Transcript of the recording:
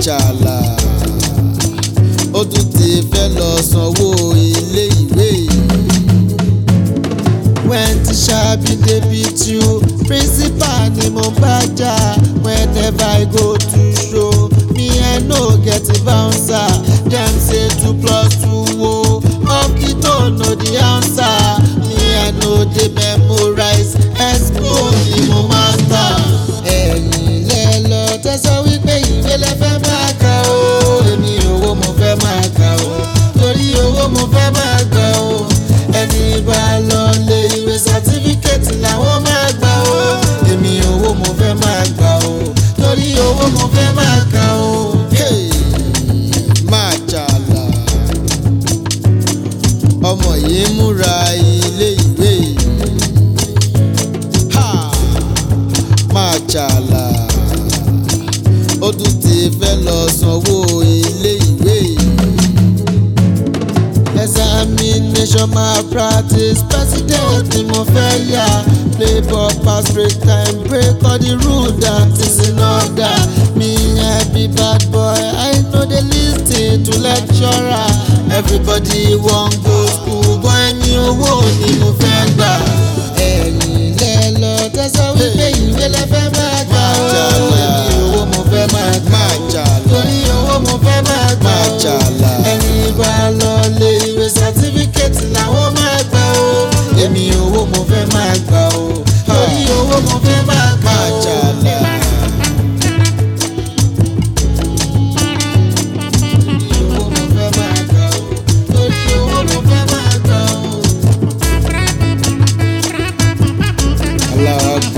Májàlá ó tún ti fẹ́ lọ sanwó ilé ìwé. When tíṣà bí débi tí ó principal ni mo bá jà. Whenever I go to show me I no get bouncer. Dem say 2+2 o Okito know the answer. Me I no dey memorize expo ni mo master. Ẹ̀yin lẹ lọ tẹ́sán wípé ìwé lẹ fẹ́ máa kà o. Èmi owó mo fẹ́ máa kà o. Torí owó mo fẹ́ máa gbà o. Ẹni bá lọ lé ìwé certificate làwọn máa gbà o. Èmi owó mo fẹ́ máa gbà o. Torí owó mo fẹ́ máa kà o. Májàlá ọmọ yìí múra ilé ìwé. Májàlá ó tún ti fẹ́ lọ sanwó ilé ìwé. Examination malpractice president ni mo fẹ́ yà. Play ball pass break time break all the rule that is in order. Me I be bad boy I no dey lis ten to lecturer. Everybody wan go school but ẹni owó ni mo fẹ́ gbà. Ẹ̀yin lẹ lọ tẹ́sán wípé ìwé lẹ fẹ́ máa gbà o. Èmi owó mo fẹ́ máa gbà o. Torí owó mo fẹ́ máa gbà o. Ẹni bá lọ lé ìwé certificate làwọn máa gbà o. Èmi owó mo fẹ́ máa gbà o. Torí owó mo fẹ́ máa gbà o. Allah